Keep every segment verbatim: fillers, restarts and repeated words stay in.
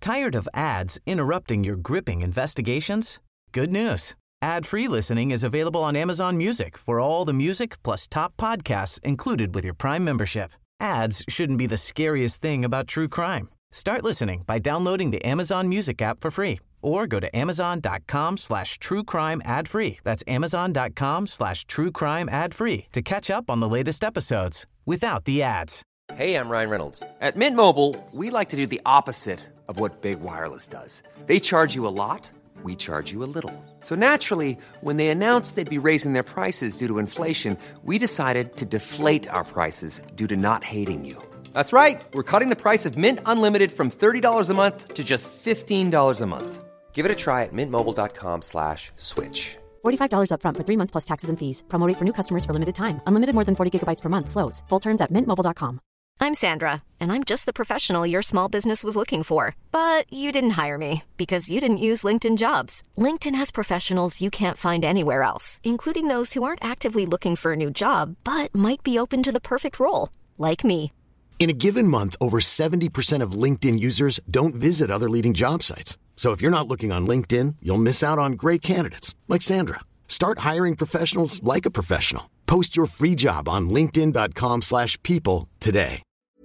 Tired of ads interrupting your gripping investigations? Good news. Ad-free listening is available on Amazon Music for all the music plus top podcasts included with your Prime membership. Ads shouldn't be the scariest thing about true crime. Start listening by downloading the Amazon Music app for free or go to amazon.com slash true crime ad free. That's amazon.com slash true crime ad free to catch up on the latest episodes without the ads. Hey, I'm Ryan Reynolds. At Mint Mobile, we like to do the opposite of what Big Wireless does. They charge you a lot, we charge you a little. So naturally, when they announced they'd be raising their prices due to inflation, we decided to deflate our prices due to not hating you. That's right. We're cutting the price of Mint Unlimited from thirty dollars a month to just fifteen dollars a month. Give it a try at mintmobile.com slash switch. forty-five dollars up front for three months plus taxes and fees. Promo rate for new customers for limited time. Unlimited more than forty gigabytes per month slows. Full terms at mint mobile dot com. I'm Sandra, and I'm just the professional your small business was looking for. But you didn't hire me because you didn't use LinkedIn Jobs. LinkedIn has professionals you can't find anywhere else, including those who aren't actively looking for a new job, but might be open to the perfect role, like me. In a given month, over seventy percent of LinkedIn users don't visit other leading job sites. So if you're not looking on LinkedIn, you'll miss out on great candidates like Sandra. Start hiring professionals like a professional. Post your free job on linkedin.com slash people today.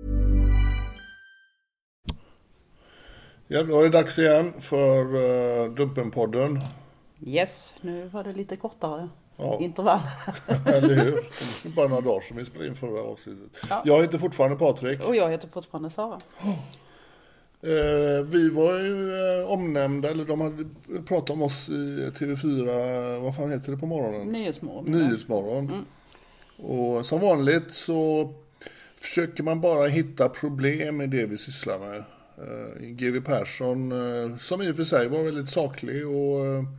Ja, då är det dags igen för uh, Dumpenpodden. Yes, nu var det lite kortare ja. intervall. Eller hur? Det är bara några dagar som vi spelade in förra avsnittet. Ja. Jag heter fortfarande Patrik. Och jag heter fortfarande Sara. Oh. Uh, vi var ju uh, omnämnda, eller de hade pratat om oss i T V fyra, vad fan heter det på morgonen? Nyhetsmorgon. Nyhetsmorgon. Mm. Och som vanligt så försöker man bara hitta problem i det vi sysslar med. Uh, G W Persson, uh, som i och för sig var väldigt saklig och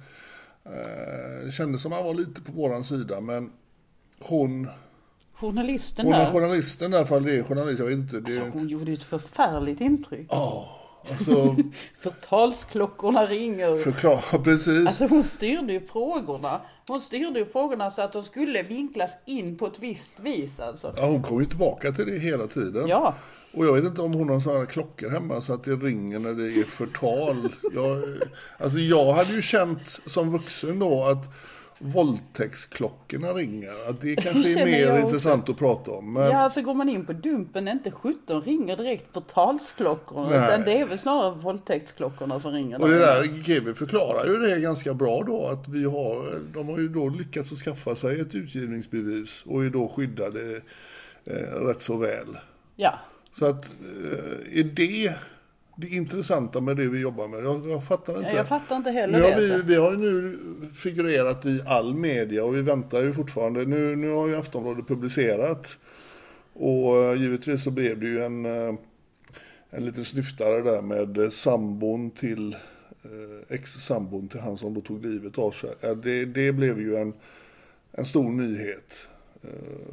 uh, kände som han var lite på våran sida, men hon journalisten hon där är journalisten där, för det är journalist, jag vet inte det... alltså, hon gjorde ett förfärligt intryck. Ja, oh, alltså förtalsklockorna ringer. Förklara, precis. Alltså hon styrde ju frågorna. Hon styrde ju frågorna så att de skulle vinklas in på ett visst vis alltså. Ja, hon kom ju tillbaka till det hela tiden. Ja. Och jag vet inte om hon har sådana klockor hemma så att det ringer när det är förtal. Jag, alltså jag hade ju känt som vuxen då att våldtäktsklockorna ringer. Att det kanske är mer intressant också att prata om. Men... Ja, alltså går man in på Dumpen, inte sjutton ringer direkt förtalsklockorna. Utan det är väl snarare våldtäktsklockorna som ringer. Och det där G W förklarar ju det ganska bra då. Att vi har, de har ju då lyckats att skaffa sig ett utgivningsbevis. Och är då skyddade eh, rätt så väl. Ja. Så att eh, är det det intressanta med det vi jobbar med? Jag, jag fattar inte. Ja, jag fattar inte heller nu det. Har vi, vi har ju nu figurerat i all media och vi väntar ju fortfarande. Nu, nu har ju Aftonbladet publicerat. Och uh, givetvis så blev det ju en, uh, en liten snyftare där med uh, sambon till uh, ex-sambon till han som då tog livet av sig. Uh, det, det blev ju en, en stor nyhet. Uh,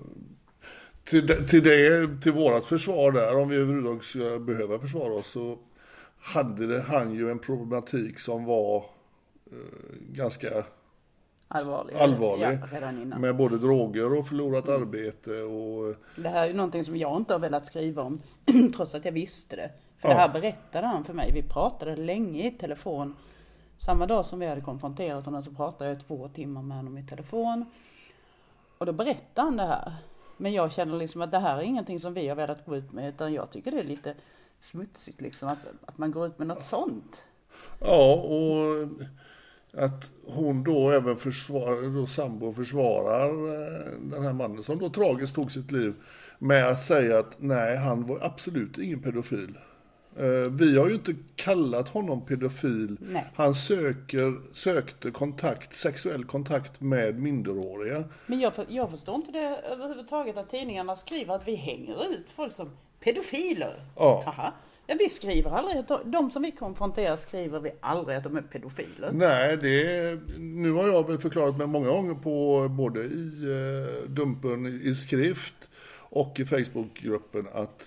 Till, till, det, till vårat försvar där, om vi överhuvudtaget ska behöva försvara oss, så hade det, han ju en problematik som var eh, ganska allvarlig, allvarlig ja, redan innan. Med både droger och förlorat mm. arbete. Och... Det här är ju någonting som jag inte har velat skriva om trots att jag visste det. För ja. Det här berättade han för mig. Vi pratade länge i telefon. Samma dag som vi hade konfronterat honom så pratade jag två timmar med honom i telefon. Och då berättade han det här. Men jag känner liksom att det här är ingenting som vi har velat gå ut med, utan jag tycker det är lite smutsigt liksom att, att man går ut med något sånt. Ja, och att hon då även försvarar, då sambo försvarar den här mannen som då tragiskt tog sitt liv med att säga att nej, han var absolut ingen pedofil. Vi har ju inte kallat honom pedofil. Nej. Han söker, sökte kontakt, sexuell kontakt med minderåriga. Men jag, för, jag förstår inte det överhuvudtaget att tidningarna skriver att vi hänger ut folk som pedofiler. Ja. Aha. Ja, vi skriver aldrig, de som vi konfronterar skriver vi aldrig att de är pedofiler. Nej, det, nu har jag väl förklarat mig många gånger på både i eh, Dumpen i skrift och i Facebookgruppen att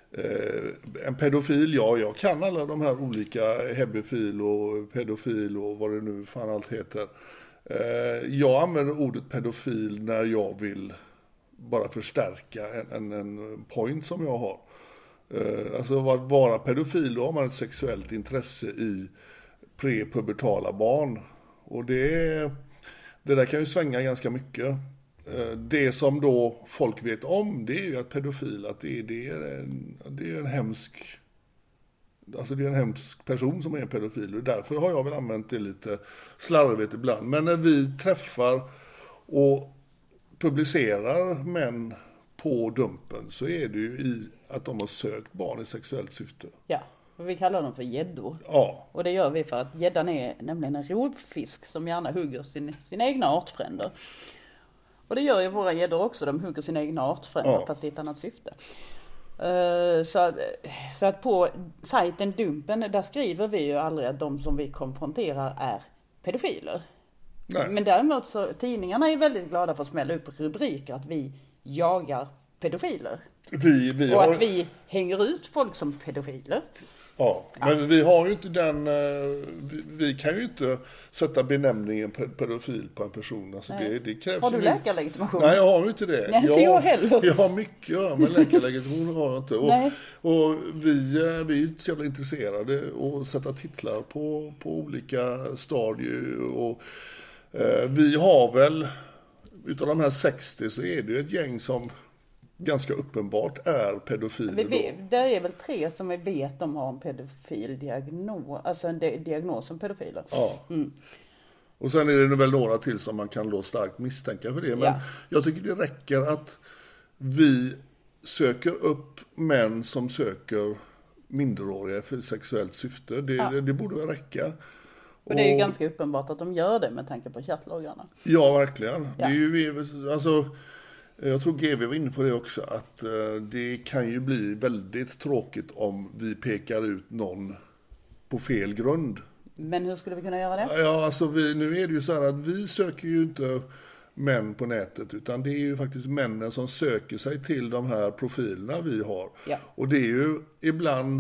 en pedofil, ja, jag kan alla de här olika hebefil och pedofil och vad det nu fan allt heter. Jag använder ordet pedofil när jag vill bara förstärka en, en, en point som jag har. Alltså att vara pedofil, då har man ett sexuellt intresse i prepubertala barn. Och det, det där kan ju svänga ganska mycket. Det som då folk vet om, det är ju att pedofil, att det, det, är, en, det är en hemsk, alltså det är en hemsk person som är en pedofil. Och därför har jag väl använt det lite slarvigt ibland. Men när vi träffar och publicerar män på Dumpen, så är det ju i att de har sökt barn i sexuellt syfte. Ja, och vi kallar dem för gäddor. Ja. Och det gör vi för att gäddan är nämligen en rovfisk som gärna hugger sin, sina egna artfränder. Och det gör ju våra gäddor också, de hugger sina egna artfränder, ja, fast i ett annat syfte. Uh, så, så att på sajten Dumpen, där skriver vi ju aldrig att de som vi konfronterar är pedofiler. Nej. Men däremot så, tidningarna är väldigt glada för att smälla upp rubriker att vi jagar pedofiler. Vi, vi och har... att vi hänger ut folk som pedofiler. Ja, ja, men vi har ju inte den, vi, vi kan ju inte sätta benämningen pedofil på en person. Alltså det, det krävs. Har du ju... läkarlegitimation? Nej, jag har ju inte det. Nej, inte jag heller. Jag har mycket, men läkarlegitimation har jag inte. Och, och vi, vi är ju inte så jävla intresserade att sätta titlar på, på olika stadier. Och eh, vi har väl, utav de här sextio så är det ju ett gäng som ganska uppenbart är pedofiler. Vi, vi, där är väl tre som vi vet de har en pedofil diagnos, alltså en di- diagnos som pedofiler. Ja. Mm. Och sen är det väl några till som man kan då starkt misstänka för det. Men ja, jag tycker det räcker att vi söker upp män som söker minderåriga för sexuellt syfte. Det, ja. det, det borde väl räcka. Och det är ju ganska uppenbart att de gör det med tanke på chattloggarna. Ja, verkligen. Ja. Det är ju, alltså... Jag tror G V var inne på det också, att uh, det kan ju bli väldigt tråkigt om vi pekar ut någon på fel grund. Men hur skulle vi kunna göra det? Ja, alltså vi, nu är det ju så här att vi söker ju inte män på nätet, utan det är ju faktiskt männen som söker sig till de här profilerna vi har. Ja. Och det är ju ibland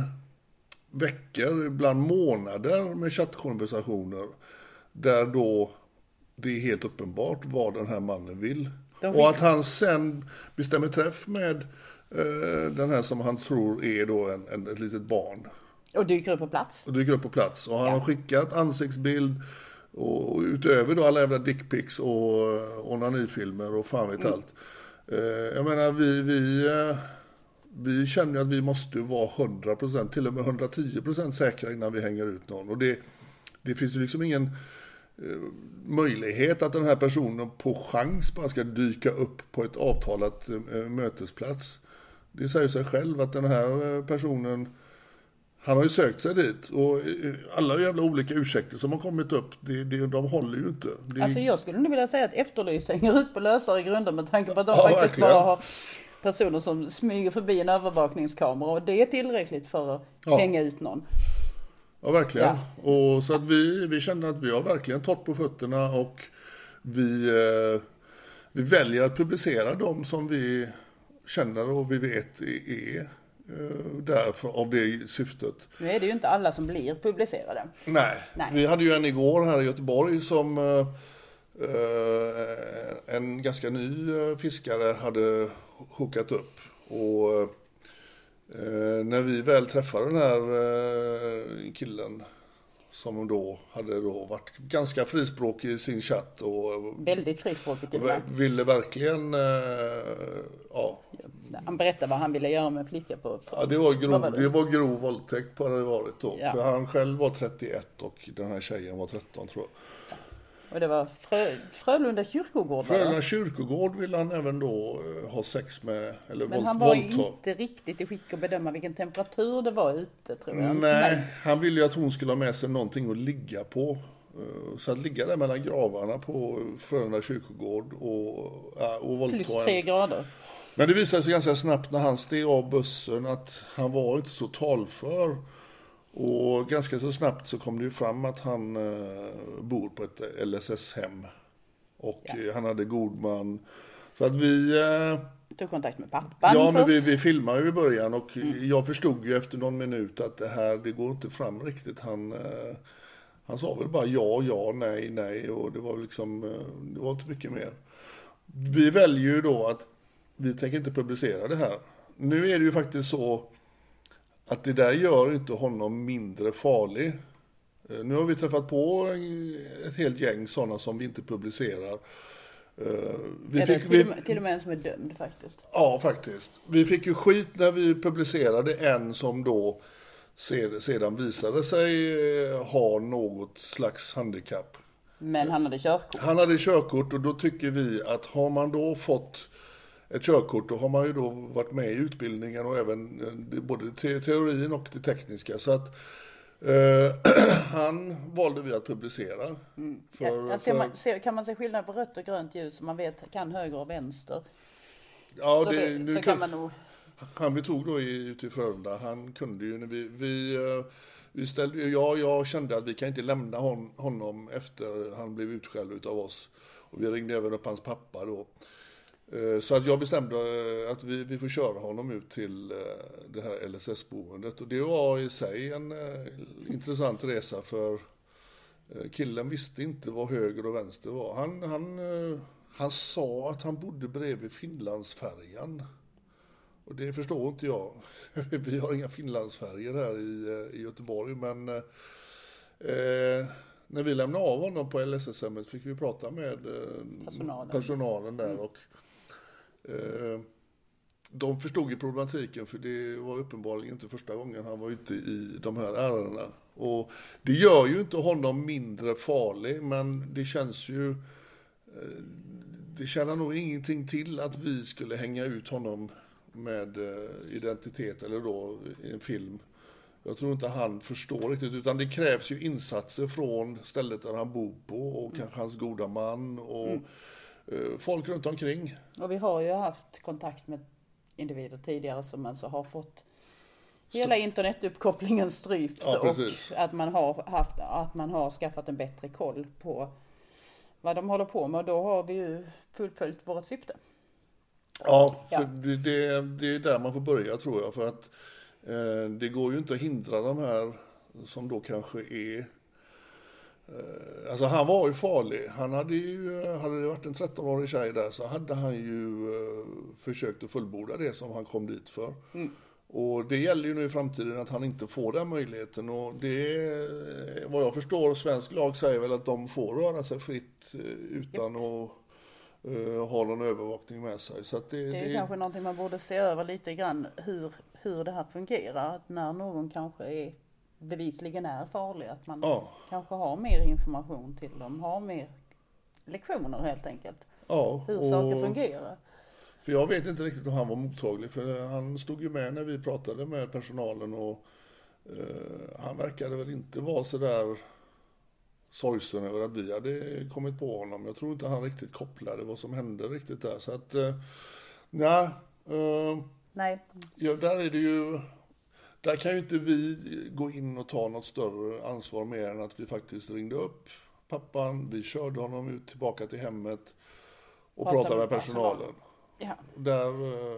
veckor, ibland månader med chattkonversationer där då det är helt uppenbart vad den här mannen vill. Och att han sen bestämmer träff med eh, den här som han tror är då en, en, ett litet barn. Och dyker upp på plats. Och dyker upp på plats. Och han ja. har skickat ansiktsbild och, och utöver då alla jävla dickpics och onanifilmer och fan vet mm. allt. Eh, jag menar vi, vi, eh, vi känner att vi måste vara hundra procent, till och med hundratio procent säkra innan vi hänger ut någon. Och det, det finns ju liksom ingen möjlighet att den här personen på chans bara ska dyka upp på ett avtalat äh, mötesplats. Det säger sig själv att den här personen, han har ju sökt sig dit, och alla jävla olika ursäkter som har kommit upp, det, det, de håller ju inte. Det... Alltså jag skulle nog vilja säga att Efterlyst hänger ut på lösare grunder med tanke på att de ja, faktiskt verkligen. bara har personer som smyger förbi en övervakningskamera, och det är tillräckligt för att ja. hänga ut någon. Ja, verkligen. Ja. Och så att vi, vi kände att vi har verkligen torrt på fötterna, och vi, eh, vi väljer att publicera dem som vi känner och vi vet är, är eh, därför av det syftet. Nu är det ju inte alla som blir publicerade. Nej, Nej. Vi hade ju en igår här i Göteborg som eh, en ganska ny fiskare hade hookat upp, och Eh, när vi väl träffade den här eh, killen som då hade då varit ganska frispråkig i sin chatt och väldigt frispråkig till v- ville verkligen eh, ja. Han berättade vad han ville göra med flicka på. Ja, det var grov, var det? det var grov våldtäkt på det varit då. Ja. För han själv var trettioett och den här tjejen var tretton, tror jag. Och det var Frö, Frölunda kyrkogård. Frölunda kyrkogård ville han även då uh, ha sex med, eller Men våld, han var våldta. inte riktigt i skick att bedöma vilken temperatur det var ute, tror jag. Nej, Nej. Han ville ju att hon skulle ha med sig någonting att ligga på. Uh, så att ligga där mellan gravarna på Frölunda kyrkogård och, uh, och våldta. Plus tre grader. Men det visade sig ganska snabbt när han steg av bussen att han var inte så talför. Och ganska så snabbt så kom det ju fram att han eh, bor på ett L S S-hem. Och ja. eh, han hade god man. Så att vi... Eh, tog kontakt med pappan Ja, först. men vi, vi filmade ju i början. Och mm. jag förstod ju efter någon minut att det här, det går inte fram riktigt. Han, eh, han sa väl bara ja, ja, nej, nej. Och det var liksom, eh, det var inte mycket mer. Vi väljer ju då att vi tänker inte publicera det här. Nu är det ju faktiskt så att det där gör inte honom mindre farlig. Nu har vi träffat på ett helt gäng sådana som vi inte publicerar. Vi Eller fick, till, vi, och med, till och med en som är dömd faktiskt. Ja, faktiskt. Vi fick ju skit när vi publicerade en som då sedan visade sig ha något slags handikapp. Men han hade körkort. Han hade körkort och då tycker vi att har man då fått ett körkort, då har man ju då varit med i utbildningen och även både te- teorin och det tekniska. Så att eh, han valde vi att publicera. Mm. För, ja, ja, ser för, man, ser, kan man se skillnad på rött och grönt ljus så man vet kan höger och vänster? ja, så det, det, nu så kan man nog... Han vi tog då i, ute i Frölunda, han kunde ju, när vi, vi, vi ställde, jag, jag kände att vi kan inte lämna hon, honom efter han blev utskälld utav oss. Och vi ringde även upp hans pappa då. Så att jag bestämde att vi, vi får köra honom ut till det här L S S-boendet. Och det var i sig en intressant resa, för killen visste inte vad höger och vänster var. Han, han, han sa att han bodde bredvid Finlandsfärjan. Och det förstår inte jag. Vi har inga Finlandsfärger här i, i Göteborg, men eh, när vi lämnade av honom på L S S-hemmet fick vi prata med eh, personalen. personalen där och eh, de förstod ju problematiken, för det var uppenbarligen inte första gången han var ute i de här ärendena. Och det gör ju inte honom mindre farlig, men det känns ju eh, det känner nog ingenting till att vi skulle hänga ut honom med identitet eller då i en film. Jag tror inte han förstår riktigt, utan det krävs ju insatser från stället där han bor på och mm. kanske hans goda man och mm. folk runt omkring. Och vi har ju haft kontakt med individer tidigare som alltså har fått hela internetuppkopplingen strypt, ja, och att man har haft att man har skaffat en bättre koll på vad de håller på med, och då har vi ju fullföljt vårt syfte. Ja, för ja. Det, det, det är där man får börja, tror jag, för att eh, det går ju inte att hindra de här som då kanske är eh, alltså han var ju farlig. Han hade ju, hade det varit en tretton-årig tjej där så hade han ju eh, försökt att fullborda det som han kom dit för. Mm. Och det gäller ju nu i framtiden att han inte får den möjligheten, och det, vad jag förstår, svensk lag säger väl att de får röra sig fritt eh, utan yep. att Uh, har någon övervakning med sig. Så att det, det är det... kanske någonting man borde se över lite grann, hur, hur det här fungerar. Att när någon kanske är, bevisligen är farlig, att man ja. kanske har mer information till dem, har mer lektioner helt enkelt. Ja, hur och... saker fungerar. För jag vet inte riktigt om han var mottaglig, för han stod ju med när vi pratade med personalen och uh, han verkade väl inte vara så där sorgsen över att vi hade kommit på honom. Jag tror inte han riktigt kopplade vad som hände riktigt där. Så att, eh, nej. Eh, nej. Ja, där är det ju, där kan ju inte vi gå in och ta något större ansvar mer än att vi faktiskt ringde upp pappan. Vi körde honom ut tillbaka till hemmet och Prata pratade med personalen. Ja. Där,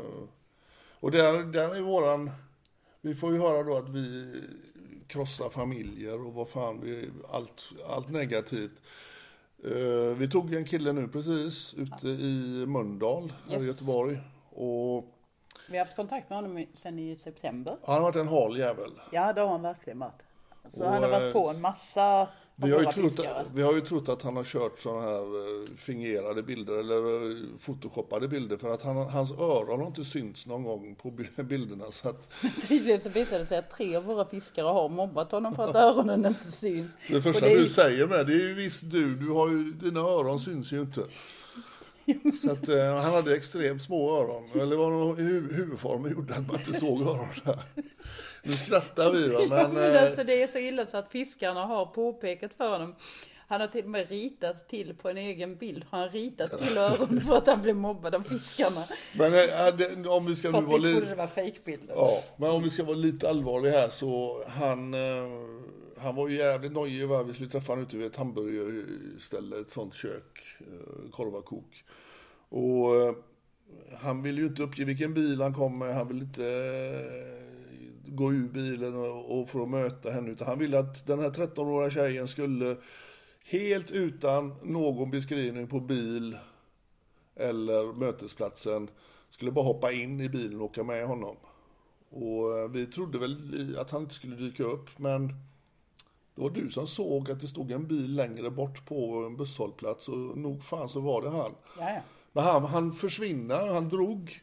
och där, där är våran, vi får ju höra då att vi krossa familjer och vad fan, vi, allt, allt negativt. Uh, vi tog en kille nu precis ute i Mölndal här yes. i Göteborg. Och vi har haft kontakt med honom sedan i september. Han har varit en hal jävel. Ja, det har han verkligen varit. Så och, han har varit på en massa vi har, ju trott, vi har ju trott att han har kört sådana här fingerade bilder eller photoshoppade bilder, för att han, hans öron har inte synts någon gång på bilderna. Så att... Tydligen så visade det sig att tre av våra fiskare har mobbat honom för att öronen inte syns. Det första det är... du säger med, det är ju visst du, du har ju, dina öron syns ju inte. Så att eh, han hade extremt små öron, eller var det hu- huvudformen gjorde att man inte såg öronen. Nu skrattar vi va, men... men alltså, det är så illa så att fiskarna har påpekat för honom. Han har till och med ritat till på en egen bild. Han har ritat till öronen för att han blev mobbad av fiskarna. Men äh, det, om vi ska nu vara lite... trodde det var fejkbilder. Ja, men om vi ska vara lite allvarliga här så han... Eh, han var ju jävligt nojig va? Vi skulle träffa honom ute vid ett hamburgerställe, ett sånt kök, eh, korvakok. Och eh, han ville ju inte uppge vilken bil han kom med. Han ville inte... Eh, gå ur bilen och, och för att möta henne, utan han ville att den här tretton-åriga tjejen skulle helt utan någon beskrivning på bil eller mötesplatsen skulle bara hoppa in i bilen och åka med honom. Och vi trodde väl att han inte skulle dyka upp, men det var du som såg att det stod en bil längre bort på en busshållplats, och nog fan så var det han. Jaja. Men han, han försvinner, han drog.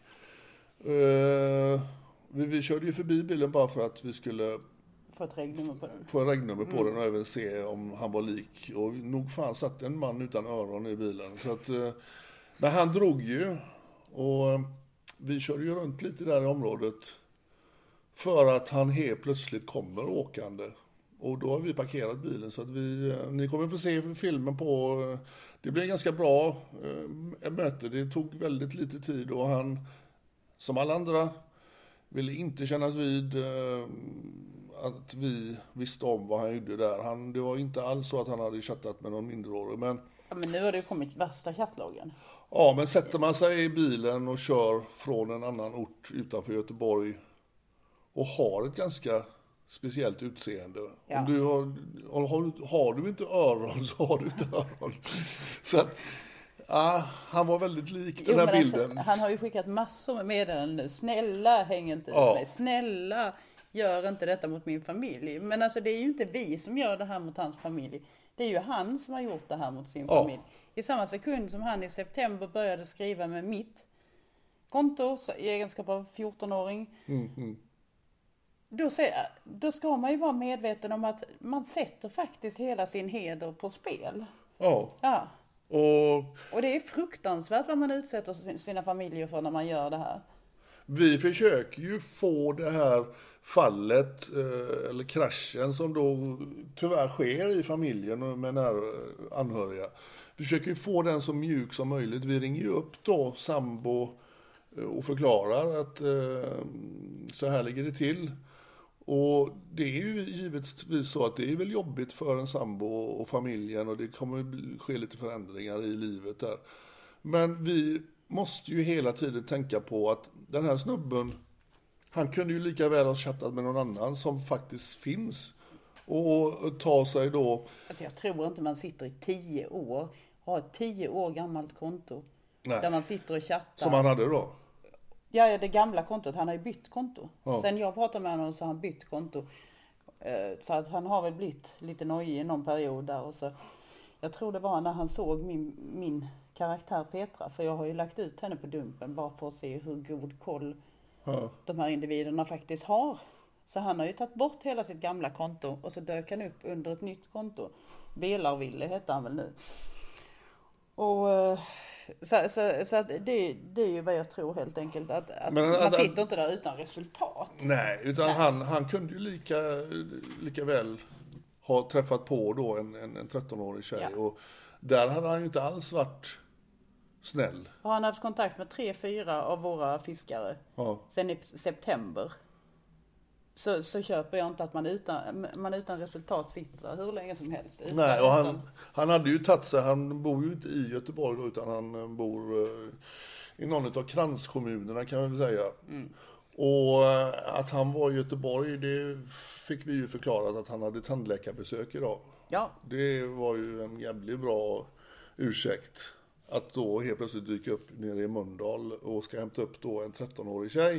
Uh, vi, vi körde ju förbi bilen bara för att vi skulle få ett regnummer på den. Få ett regnummer på Mm. den och även se om han var lik. Och nog fan satt en man utan öron i bilen. Så att, uh, men han drog ju, och uh, vi körde ju runt lite där i området för att han helt plötsligt kommer åkande. Och då har vi parkerat bilen, så att vi, ni kommer få se filmen på, det blev en ganska bra eh, möte. Det tog väldigt lite tid, och han, som alla andra, ville inte kännas vid eh, att vi visste om vad han gjorde där. Han, det var inte alls så att han hade chattat med någon minderårig, men... Ja, men nu har det ju kommit värsta chattloggen. Ja, men sätter man sig i bilen och kör från en annan ort utanför Göteborg och har ett ganska speciellt utseende. Ja. Om du har, har, har du inte öron så har du inte öron. Så att, ja, han var väldigt lik Jo, den här men bilden. Alltså, han har ju skickat massor med meddelanden nu. Snälla, häng inte ut Ja. mig. Snälla, gör inte detta mot min familj. Men alltså det är ju inte vi som gör det här mot hans familj. Det är ju han som har gjort det här mot sin Ja. familj. I samma sekund som han i september började skriva med mitt konto så- i egenskap av fjorton-åring. Mm, mm. Då, se, då ska man ju vara medveten om att man sätter faktiskt hela sin heder på spel. Ja, Ja. och Och det är fruktansvärt vad man utsätter sin- sina familjer för när man gör det här. vi försöker ju få det här fallet, eh, eller kraschen som då tyvärr sker i familjen och med nära anhöriga. Vi försöker ju få den så mjuk som möjligt. Vi ringer ju upp då sambo eh, och förklarar att eh, så här ligger det till. Och det är ju givetvis så att det är väl jobbigt för en sambo och familjen, och det kommer bli- ske lite förändringar i livet där. Men vi måste ju hela tiden tänka på att den här snubben, han kunde ju lika väl ha chattat med någon annan som faktiskt finns. Och ta sig då... Alltså jag tror inte man sitter i tio år, har ett tio år gammalt konto. Nej. Där man sitter och chattar. Som han hade då. Ja, ja, det gamla kontot. Han har ju bytt konto. Ja. Sen jag pratade med honom så har han bytt konto. Eh, Så att han har väl blivit lite nojig i någon period där. Och så, jag tror det var när han såg min, min karaktär Petra. För jag har ju lagt ut henne på Dumpen bara för att se hur god koll Ja. de här individerna faktiskt har. Så han har ju tagit bort hela sitt gamla konto och så dök han upp under ett nytt konto. Belarville heter han väl nu. Och eh, så, så, så att det, det är ju vad jag tror helt enkelt. Att, att Men man att- sitter att- inte där utan resultat. Nej, utan Nej. Han, han kunde ju lika, lika väl ha träffat på då en, en, en tretton-årig tjej. Ja. Och där hade han ju inte alls varit snäll. Har han haft kontakt med tre, fyra av våra fiskare Ja. sen i september. Så, så köper jag inte att man utan, man utan resultat sitter hur länge som helst. Utan, Nej, och han, utan- han hade ju tagit sig, han bor ju inte i Göteborg då, utan han eh, bor eh, i någon av kranskommunerna kan man väl säga. Och eh, att han var i Göteborg, det fick vi ju förklarat att han hade tandläkarbesök idag. Ja, Det var ju en jävligt bra ursäkt. Att då helt plötsligt dyka upp nere i Mölndal och ska hämta upp då en tretton-årig tjej.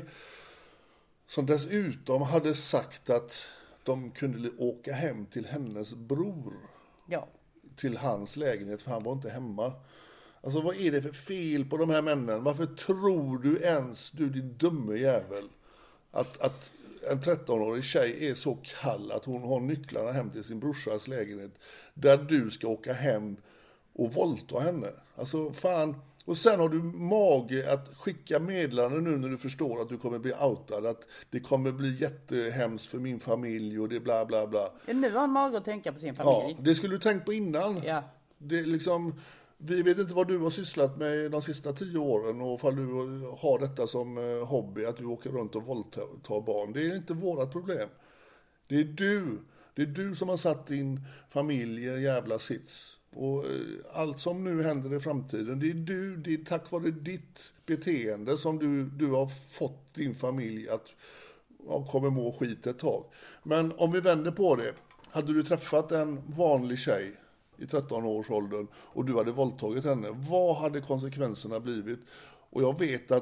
Som dessutom hade sagt att de kunde åka hem till hennes bror. ja. Till hans lägenhet, för han var inte hemma. Alltså vad är det för fel på de här männen? Varför tror du ens, du din dumme jävel, att, att en tretton-årig tjej är så kall att hon har nycklarna hem till sin brorsas lägenhet, där du ska åka hem och våldta henne? Alltså fan. Och sen har du mage att skicka meddelanden nu när du förstår att du kommer bli outad, att det kommer bli jättehemskt för min familj och det bla bla bla. Nu har han mage att tänka på sin Ja, familj. det skulle du tänkt på innan. Ja. Det är liksom, vi vet inte vad du har sysslat med de sista tio åren, och ifall du har detta som eh, hobby, att du åker runt och våldtar barn. Det är inte vårat problem. Det är du. Det är du som har satt din familj i en jävla sits. Och eh, allt som nu händer i framtiden, det är du, det är tack vare ditt beteende som du, du har fått din familj att ja, kommer må skit ett tag. Men om vi vänder på det, hade du träffat en vanlig tjej i tretton-årsåldern och du hade våldtagit henne, vad hade konsekvenserna blivit? Och jag vet att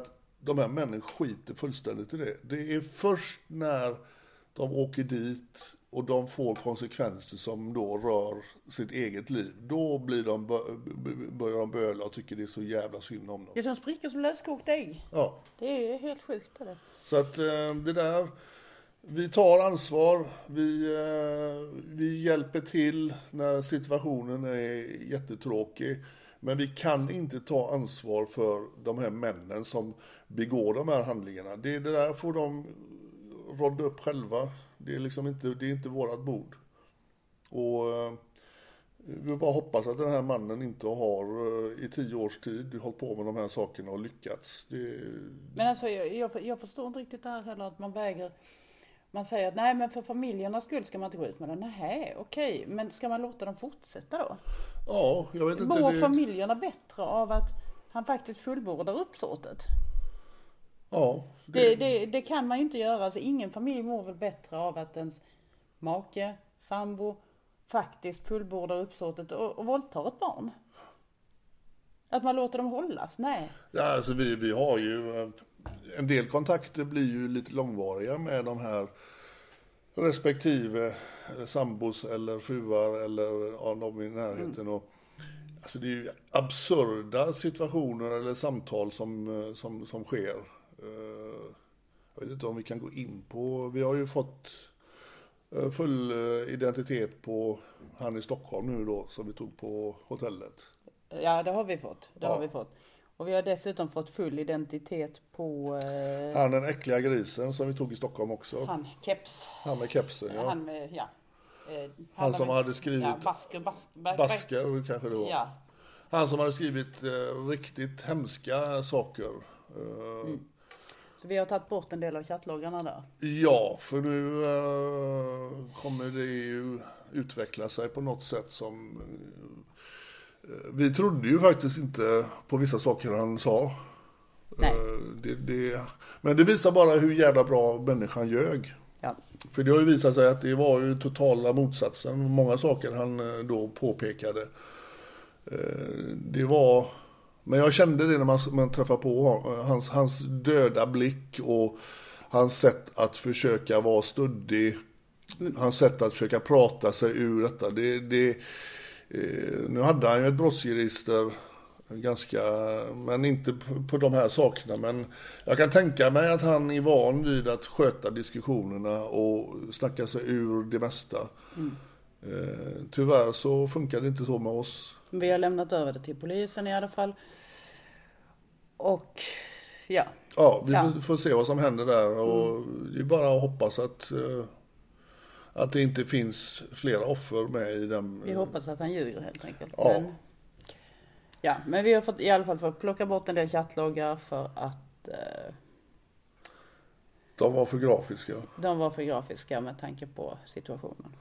de här männen skiter fullständigt i det. Det är först när de åker dit och de får konsekvenser som då rör sitt eget liv. Då blir de, börjar de böla och tycker det är så jävla synd om dem. Ja, de spricker som läskokt ägg. Ja. Det är helt sjukt. Det. Så att det där, vi tar ansvar, vi, vi hjälper till när situationen är jättetråkig. Men vi kan inte ta ansvar för de här männen som begår de här handlingarna. Det, det där får de råda upp själva. Det är liksom inte, det är inte vårat bord. Och eh, vi bara hoppas att den här mannen inte har eh, i tio års tid hållit på med de här sakerna och lyckats. Det... Men alltså jag, jag, jag förstår inte riktigt det här heller att man väger. Man säger att nej, men för familjernas skull ska man inte gå ut med det. Nej, okej. Men ska man låta dem fortsätta då? Ja, jag vet inte. Mår det... familjerna bättre av att han faktiskt fullbordar uppsåtet? Ja. Det... Det, det, det kan man ju inte göra. Alltså, ingen familj mår väl bättre av att ens make, sambo faktiskt fullbordar uppsåtet och, och våldtar ett barn. Att man låter dem hållas? Nej. Ja, alltså vi, vi har ju... En del kontakter blir ju lite långvariga med de här respektive eller sambos eller fruar eller ja, de i närheten. Mm. Och, alltså det är ju absurda situationer eller samtal som, som, som sker. Jag vet inte om vi kan gå in på... Vi har ju fått full identitet på han i Stockholm nu då som vi tog på hotellet. Ja, det har vi fått. Det ja. har vi fått. Och vi har dessutom fått full identitet på... Eh, han den äckliga grisen som vi tog i Stockholm också. Han, keps. Han med kepsen, ja. Han med, ja. Eh, han, han som med, hade skrivit... Ja, basker, bas, bas, basker kanske det var. Ja. Han som hade skrivit eh, riktigt hemska saker. Eh, mm. Så vi har tagit bort en del av chattloggarna där. Ja, för nu eh, kommer det ju utveckla sig på något sätt som... Vi trodde ju faktiskt inte på vissa saker han sa. Nej. Det, det, men det visar bara hur jävla bra människan ljög. Ja. För det har ju visat sig att det var ju totala motsatsen. Många saker han då påpekade. Det var... Men jag kände det när man, man träffade på hans, hans döda blick och hans sätt att försöka vara stöddig. Hans sätt att försöka prata sig ur detta. Det... det nu hade han ju ett brottsregister ganska, men inte på, på de här sakerna. Men jag kan tänka mig att han är van vid att sköta diskussionerna och snacka sig ur det mesta. Mm. Eh, tyvärr så funkar det inte så med oss. Vi har lämnat över det till polisen i alla fall. Och ja. Ja, vi ja. får se vad som händer där. Och mm. det är bara att hoppas att... Eh, Att det inte finns flera offer med i den. Vi hoppas att han ljuger helt enkelt. Ja. Men, ja, men vi har fått i alla fall fått plocka bort en del chattloggar för att eh, de var för grafiska. De var för grafiska med tanke på situationen.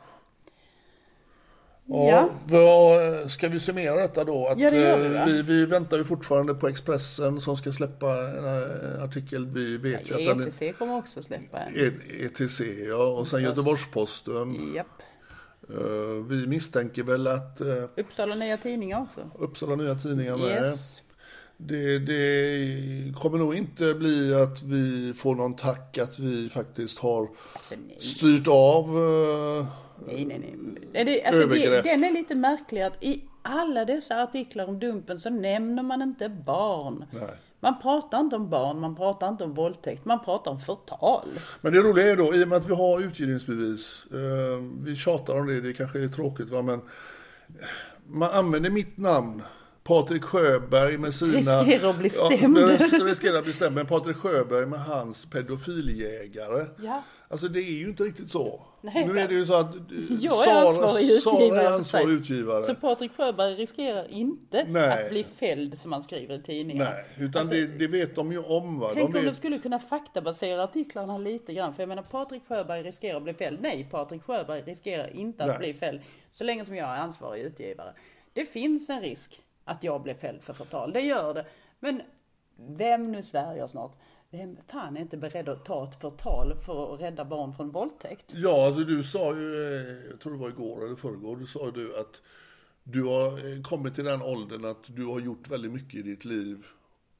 Ja, ja. Vad, ska vi summera detta då? Att, ja, det gör vi, va? vi, vi väntar ju fortfarande på Expressen som ska släppa en, en artikel. Vi vet ja, ju att E T C den, kommer också släppa en. E T C, ja. Och sen Göteborgs-Posten. Japp. Uh, vi misstänker väl att... Uh, Uppsala Nya Tidningar också. Uppsala Nya Tidningar med. Yes. Det, det kommer nog inte bli att vi får någon tack att vi faktiskt har alltså, styrt av... Uh, Nej, nej, nej. Det, alltså det, den är lite märklig att i alla dessa artiklar om Dumpen så nämner man inte barn. Nej. Man pratar inte om barn, man pratar inte om våldtäkt, man pratar om förtal. Men det roliga är då, i och med att vi har utgivningsbevis, eh, vi tjatar om det, det kanske är tråkigt va, men man använder mitt namn. Patrik Sjöberg med sina... Riskerar att bli stämd. Ja, riskerar att bli stämd, men Patrik Sjöberg med hans pedofiljägare. Ja. Alltså det är ju inte riktigt så. Nej, nu är det ju så att jag är ansvarig utgivare, Sara är ansvarig utgivare. Så Patrik Sjöberg riskerar inte Nej. att bli fälld som man skriver i tidningen. Nej, utan alltså, det, det vet de ju om va. Tänk de om vet... du skulle kunna faktabasera artiklarna lite grann. För jag menar Patrik Sjöberg riskerar att bli fälld. Nej, Patrik Sjöberg riskerar inte att Nej. bli fälld. Så länge som jag är ansvarig utgivare. Det finns en risk att jag blir fälld för förtal. Det gör det. Men vem nu svär jag snart? Vem fan är inte beredd att ta ett förtal för att rädda barn från våldtäkt? Ja, alltså du sa ju, jag tror det var igår eller förrgår, du sa du att du har kommit till den åldern att du har gjort väldigt mycket i ditt liv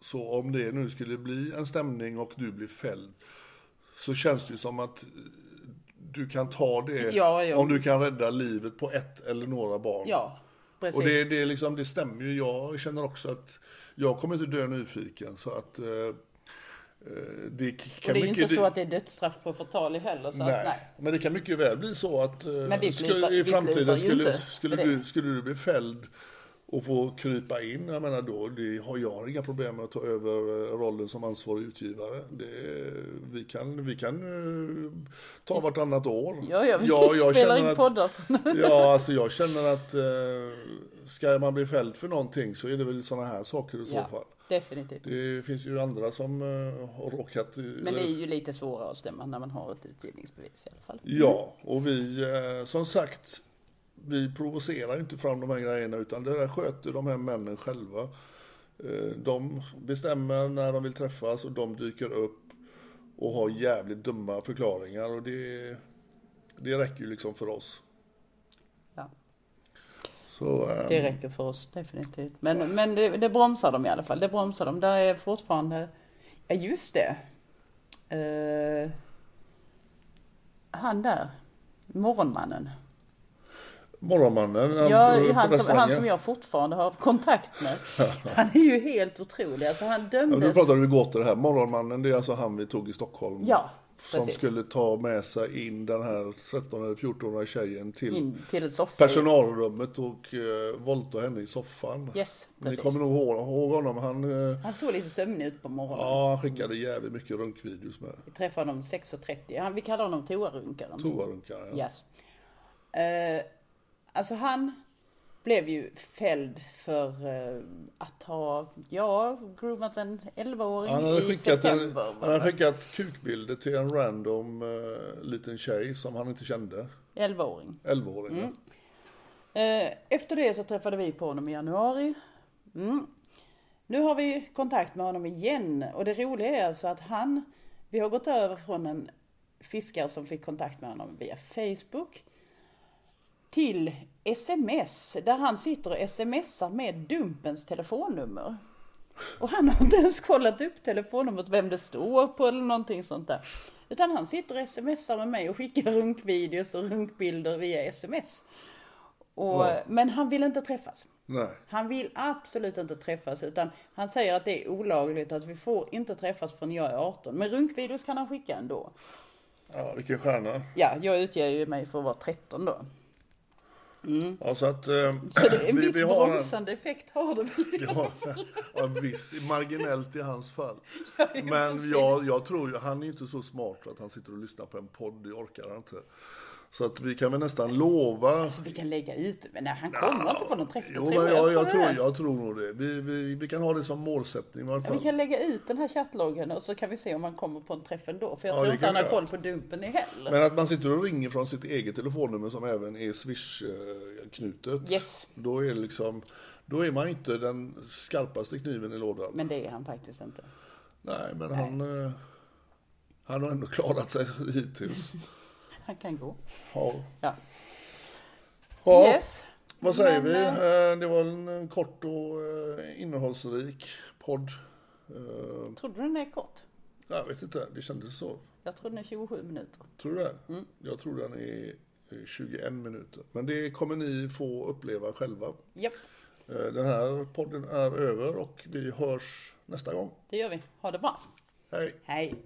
Så om det nu skulle bli en stämning och du blir fälld, så känns det ju som att du kan ta det ja, ja. om du kan rädda livet på ett eller några barn. Ja, precis. Och det, det, liksom, det stämmer ju. Jag känner också att jag kommer inte dö nyfiken. Så att eh, det kan och det är ju mycket, inte så det, att det är dödsstraff på förtal heller. Så nej. att, nej. Men det kan mycket väl bli så att Men vi skulle, flyttar, i framtiden vi skulle, inte skulle, du, skulle du bli fälld och få krypa in, jag menar då, det har jag inga problem med att ta över rollen som ansvarig utgivare. Det, vi kan, vi kan uh, ta vartannat år. Ja, ja, vi ja, jag spelar känner in poddar. ja, alltså jag känner att uh, ska man bli fälld för någonting så är det väl sådana här saker i så ja, fall. Definitivt. Det finns ju andra som uh, har råkat. Men det är ju lite svårare att stämma när man har ett utgivningsbevis i alla fall. Ja, och vi, uh, som sagt, vi provocerar inte fram de här grejerna, utan det där sköter de här männen själva. De bestämmer när de vill träffas och de dyker upp och har jävligt dumma förklaringar, och det, det räcker ju liksom för oss. Ja. Så, um... det räcker för oss definitivt. Men, men det, det bromsar de i alla fall. Det bromsar de. Där är fortfarande, ja just det. Uh, han där, morgonmannen. Morgonmannen, ja, han som, han som jag fortfarande har kontakt med. Han är ju helt otrolig. Alltså han dömdes. Ja, nu pratar vi gott det här. Morgonmannen, det är alltså han vi tog i Stockholm. Ja, som precis. skulle ta med sig in den här tretton eller fjorton-åriga tjejen till, in till ett soffa. personalrummet och uh, våldta henne i soffan. Yes, ni kommer nog ihåg, ihåg honom. Han, uh, han såg lite sömnig ut på morgonen. Ja, han skickade jävligt mycket runkvideos med. Vi träffade honom sex och trettio. Han, vi kallar honom toarunkaren. Toarunkaren, ja. Yes. Uh, Alltså han blev ju fälld för uh, att ha, ja, groomat en elvaåring han hade i skickat september. En, han hade skickat kukbilder till en random uh, liten tjej som han inte kände. elvaåring. elvaåring, mm. ja. uh, Efter det så träffade vi på honom i januari. Mm. Nu har vi kontakt med honom igen. Och det roliga är alltså att han, vi har gått över från en fiskare som fick kontakt med honom via Facebook till sms, där han sitter och smsar med Dumpens telefonnummer. Och han har inte ens kollat upp telefonnumret, vem det står på eller någonting sånt där. Utan han sitter och smsar med mig och skickar runkvideos och runkbilder via sms. Och, ja. Men han vill inte träffas. Nej. Han vill absolut inte träffas, utan han säger att det är olagligt, att vi får inte träffas förrän jag är arton. Men runkvideos kan han skicka ändå. Ja, vilken stjärna. Ja, jag utger ju mig för att vara tretton då. Mm. Ja, så att, eh, så det är en vi, viss vi har bromsande en, effekt har det väl i alla fall. Ja, en viss, marginellt i hans fall. Ja, men jag, jag tror ju, han är inte så smart att han sitter och lyssnar på en podd, det orkar han inte. Så att vi kan väl nästan lova. Alltså vi kan lägga ut, men nej, han kommer ja, inte på någon träff. Jo, men jag, jag, jag, tror, jag tror nog det. Vi, vi, vi kan ha det som målsättning i alla fall. Ja, vi kan lägga ut den här chattloggen och så kan vi se om han kommer på en träff ändå. För jag ja, tror inte han har koll på Dumpen i heller. Men att man sitter och ringer från sitt eget telefonnummer som även är Swish-knutet. Yes. Då är det liksom, då är man inte den skarpaste kniven i lådan. Men det är han faktiskt inte. Nej, men Nej. han han har ändå klarat sig hittills. Han kan gå. Ja. Ja. ja. Yes. Vad säger Men, vi? Det var en kort och innehållsrik podd. Tror du den är kort? Jag vet inte, det kändes så. Jag tror den är tjugosju minuter. Tror du det? Mm. Jag tror den är tjugoen minuter. Men det kommer ni få uppleva själva. Japp. Den här podden är över och vi hörs nästa gång. Det gör vi. Ha det bra. Hej. Hej.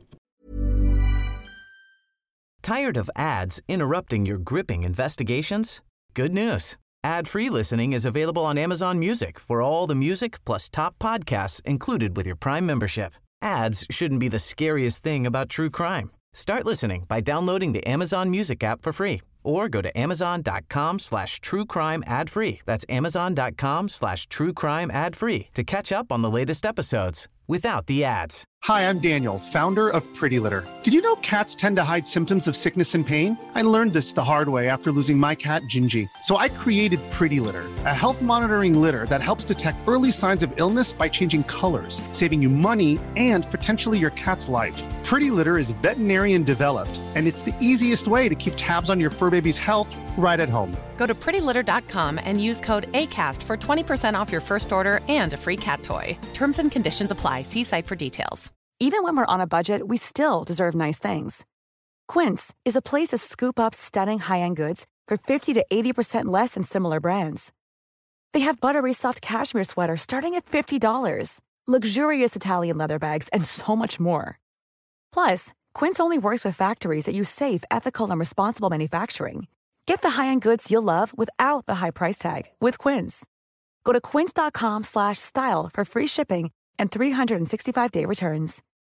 Tired of ads interrupting your gripping investigations? Good news. Ad-free listening is available on Amazon Music for all the music plus top podcasts included with your Prime membership. Ads shouldn't be the scariest thing about true crime. Start listening by downloading the Amazon Music app for free or go to amazon.com slash true crime ad free. That's amazon.com slash true crime ad free to catch up on the latest episodes without the ads. Hi, I'm Daniel, founder of Pretty Litter. Did you know cats tend to hide symptoms of sickness and pain? I learned this the hard way after losing my cat, Gingy. So I created Pretty Litter, a health monitoring litter that helps detect early signs of illness by changing colors, saving you money and potentially your cat's life. Pretty Litter is veterinarian developed, and it's the easiest way to keep tabs on your fur baby's health right at home. Go to pretty litter dot com and use code ACAST for twenty percent off your first order and a free cat toy. Terms and conditions apply. apply. See site for details. Even when we're on a budget, we still deserve nice things. Quince is a place to scoop up stunning high-end goods for fifty to eighty percent less than similar brands. They have buttery soft cashmere sweaters starting at fifty dollars, luxurious Italian leather bags, and so much more. Plus, Quince only works with factories that use safe, ethical, and responsible manufacturing. Get the high-end goods you'll love without the high price tag with Quince. Go to quince.com slash style for free shipping and three sixty-five day returns.